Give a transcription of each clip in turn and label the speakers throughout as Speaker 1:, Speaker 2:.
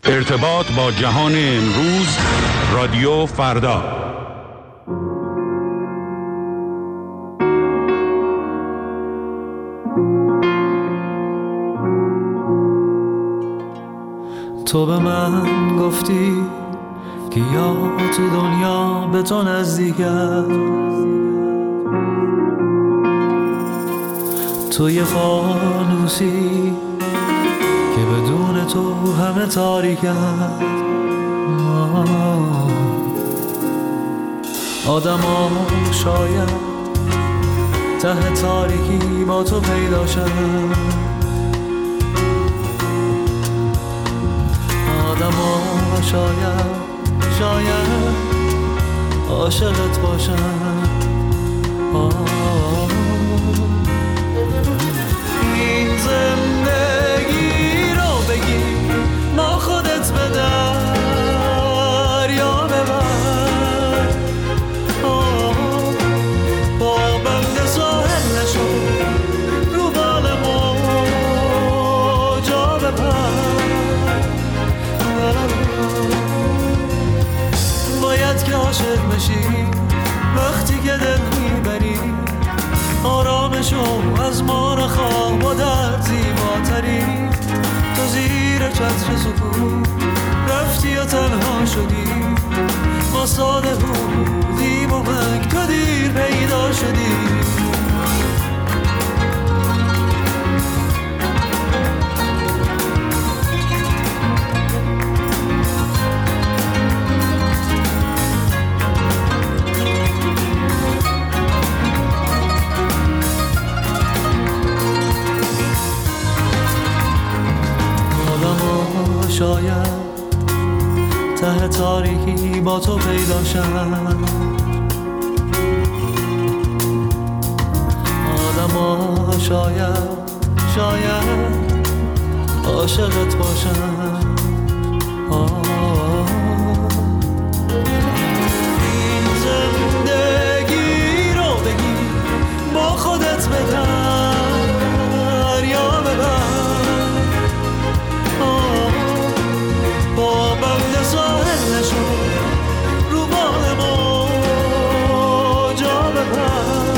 Speaker 1: ارتباط با جهان امروز، رادیو فردا.
Speaker 2: تو به من گفتی که یا تو دنیا به تو نزدیکم، تو یه فانوسی که بدون تو همه تاریکم. آدم ها شاید ته تاریکی با تو پیدا شدن، آدم ها شاید عاشقت باشن. این زندگی رو بگی ما خودت به دریا ببر، با بند ساحل نشو رو بال موجا بپر. باید که عاشق بشی وقتی که دل میبری، آرامشو از ما نخواه با درد زیباتری. تو زیر چتر سکون رفتی و تنها شدی، ما ساده بودیم و منگ تو دیر پیدا شدی. شاید ته تاریکی با تو پیدا شدن، آدم ها شاید عاشقت باشن. این زندگی رو بگی با خودت به دریا ببر، با بند ساحل نشو رو بال موجا بپر.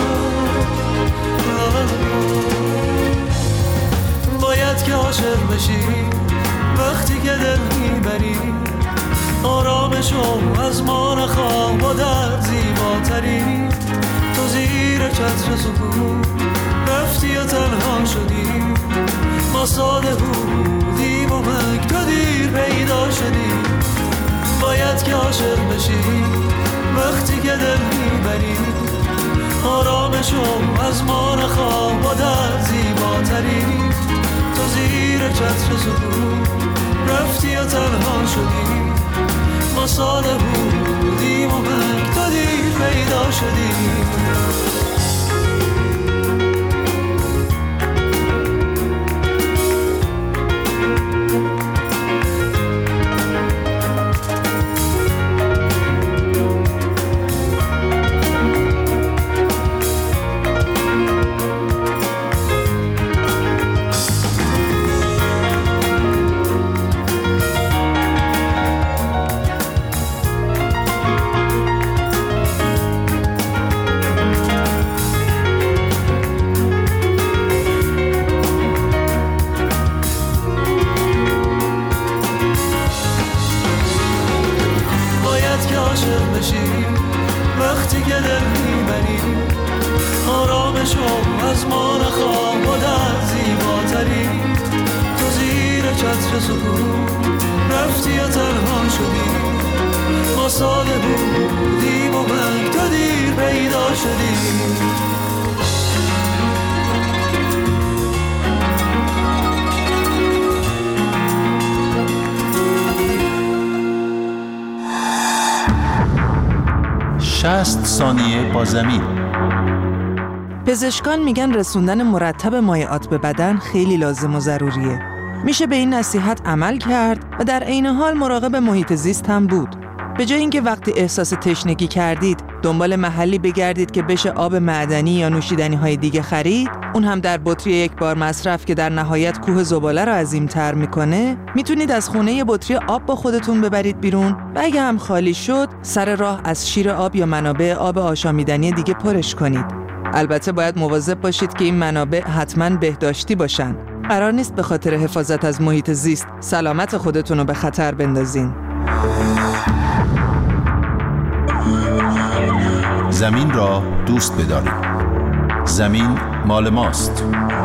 Speaker 2: باید که عاشق بشی وقتی که دل میبری، آرامشو از ما نخواه با درد زیباتری. تو زیر چتر سکون رفتی و تنها شدی، ما ساده بودیم و منگ تو دیر پیدا شدی. باید که عاشق بشی وقتی که دل میبری، آرامشو از ما نخواه با درد زیباتری. تو زیر چتر سکون رفتی و تنها شدی، ما ساده بودیم و منگ تو دیر پیدا شدی. وقتی که دل میبری، آرامشو از ما نخواه با درد زیباتری. تو زیر چتر سکون رفتی و تنها شدی، ما ساده بودیم و منگ تو دیر پیدا شدی.
Speaker 3: شصت ثانیه با زمین.
Speaker 4: پزشکان میگن رسوندن مرتب مایعات به بدن خیلی لازم و ضروریه. میشه به این نصیحت عمل کرد و در عین حال مراقب محیط زیست هم بود. به جای اینکه وقتی احساس تشنگی کردید دنبال محلی بگردید که بشه آب معدنی یا نوشیدنی‌های دیگه خرید، اون هم در بطری یک بار مصرف که در نهایت کوه زباله رو عظیم‌تر میکنه، میتونید از خونه یه بطری آب با خودتون ببرید بیرون و اگه هم خالی شد سر راه از شیر آب یا منابع آب آشامیدنی دیگه پرش کنید. البته باید مواظب باشید که این منابع حتماً بهداشتی باشن. قرار نیست به خاطر حفاظت از محیط زیست سلامت خودتون رو به خطر بندازین.
Speaker 3: زمین را دوست بدارید. زمین مال ماست.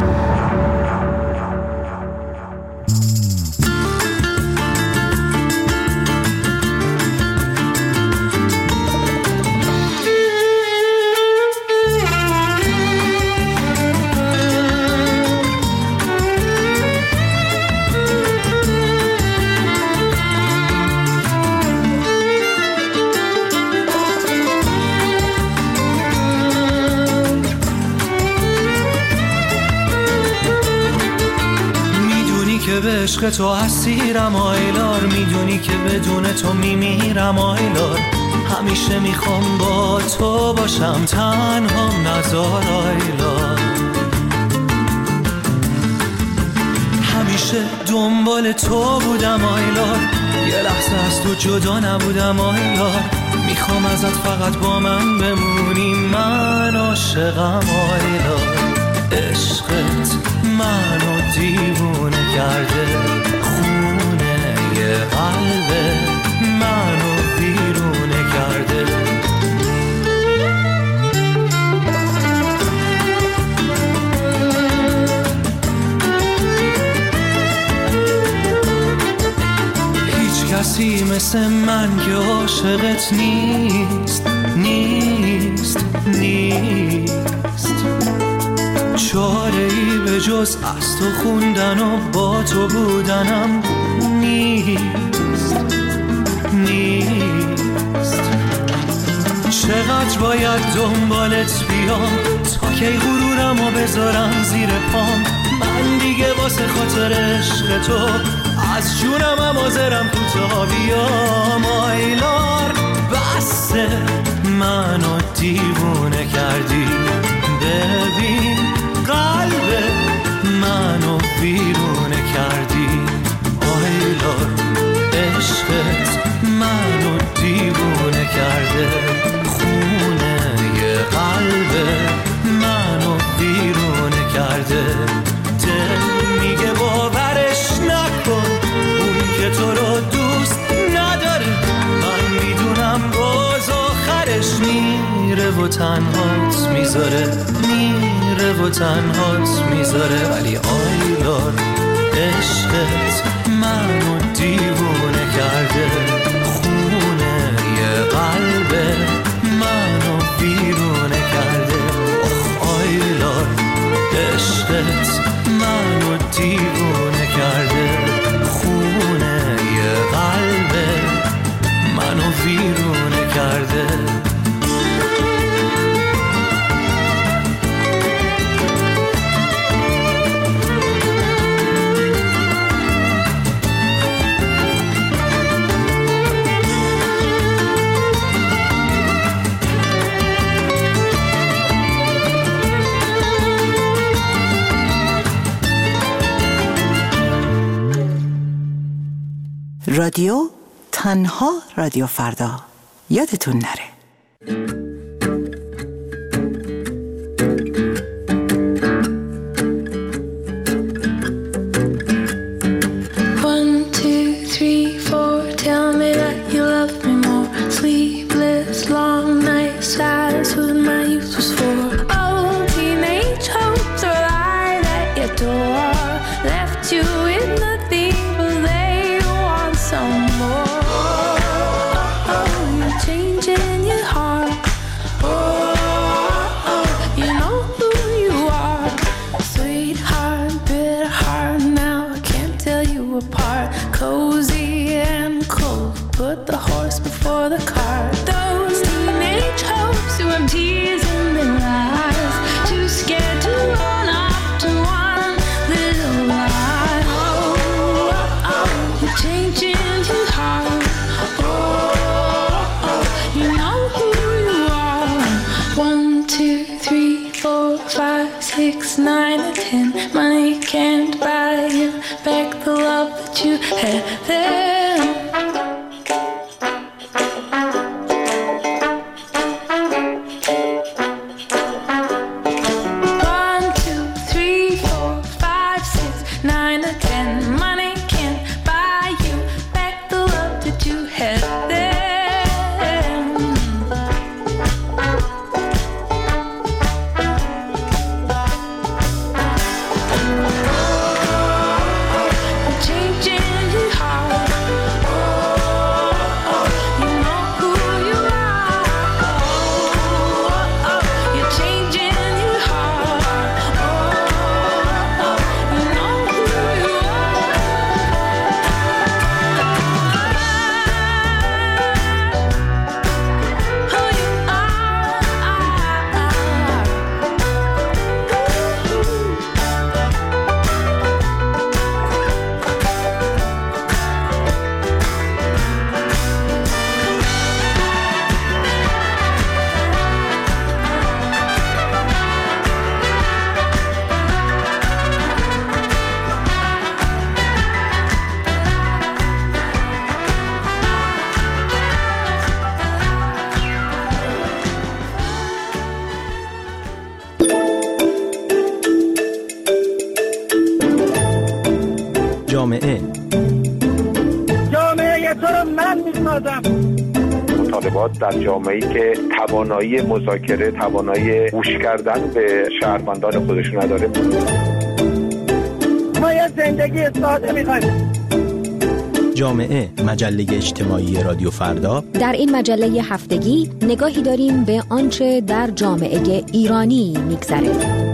Speaker 2: عشق تو اسیرم آیلار، میدونی که بدون تو میمیرم آیلار. همیشه میخوام با تو باشم، تنها نذار آیلار. همیشه دنبال تو بودم آیلار، یه لحظه از تو جدا نبودم آیلار. میخوام ازت فقط با من بمونی، من عاشقم آیلار. عشقت منو دیوونه کرده، خونه یه قلبه منو بیرونه کرده. هیچ کسی مثل من که عاشقت نیست، نیست، نیست. چاره‌ای به جز از تو خوندن و با تو بودنم نیست، نیست. چقدر باید دنبالت بیام تا کی غرورم و بذارم زیر پام. من دیگه واسه خاطر عشق تو از جونم هم حاضرم کوتاه بیام آیلار. بسه منو دیوونه کردی، ببین قلب منو بیرونه کردی آیلار. عشقت منو دیوونه کرده، خونه یه قلب منو بیرونه کرده. دل میگه باورش نکن، اون که تو رو دوست نداره. من میدونم باز آخرش میره و تنهات میذاره، میره و تنهات میذاره. ولی آیلار عشقت منو دیوونه کرده، خونه یه قلب منو بیرونه کرده. آیلار عشقت منو دیوونه کرده، خونه یه قلب منو بیرونه کرده.
Speaker 5: رادیو تنها رادیو فردا، یادتون نره.
Speaker 6: Changing too hard. Oh, and money can't buy you back the love that you had then.
Speaker 7: جامعه تو رو من میسازم.
Speaker 8: مطالبات در جامعه‌ای که توانایی مذاکره، توانایی گوش کردن به شهروندان خودشون نداره.
Speaker 7: ما یه زندگی ساده می‌خوایم.
Speaker 3: جامعه، مجله اجتماعی رادیو فردا.
Speaker 9: در این مجله هفتگی نگاهی داریم به آنچه در جامعه ایرانی می‌گذره.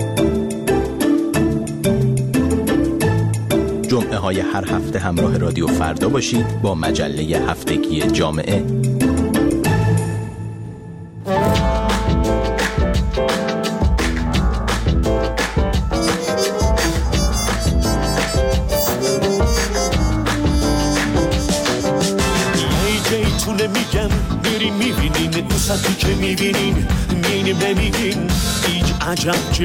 Speaker 3: جمعه های هر هفته همراه رادیو فردا باشید با مجله هفتگی جامعه.
Speaker 2: میگم میرین میبینین اون سطحی که میبینین میرین نمیگین هیچ عجب جی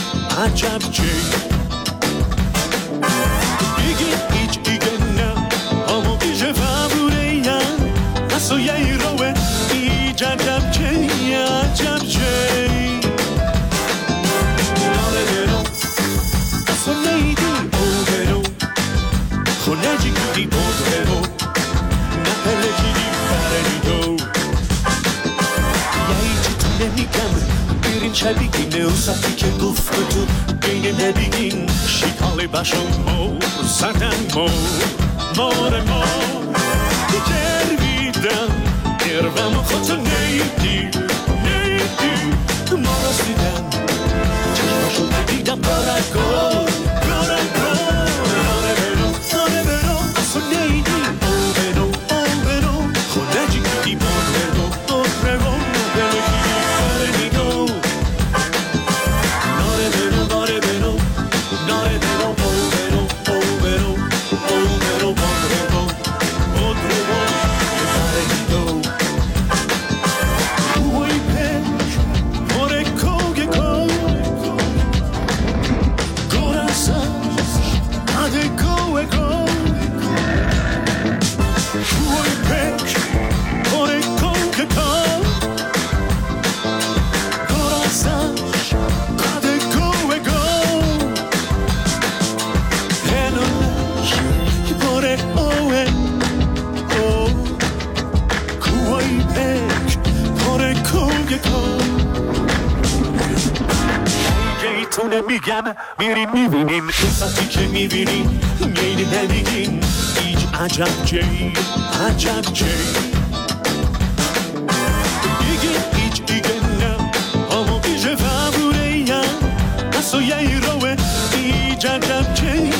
Speaker 2: بگین هیچ دیگه نه همون بیشه فبروره یم اصلا یه روه هیچ عجب جی ناره برو اصلا نیدی او برو خونه جی کدی او برو نه پلکی برین چه بگین اون سطحی که گفت تو بین نبیگین شیکالی باشم مو زدن مار گرویدم گروم خود نیدی ما رسیدم چشماشو دیدم گارگو ناره برو اصلا نیدی او برو خونه جی کدی او برو میگم میرین میبینین اون سطحی که میبینین میرین نمیگین هیچ عجب جی بگین هیچ دیگه نه همون بیشه فبروره یم اصلا یه روه هیچ عجب جی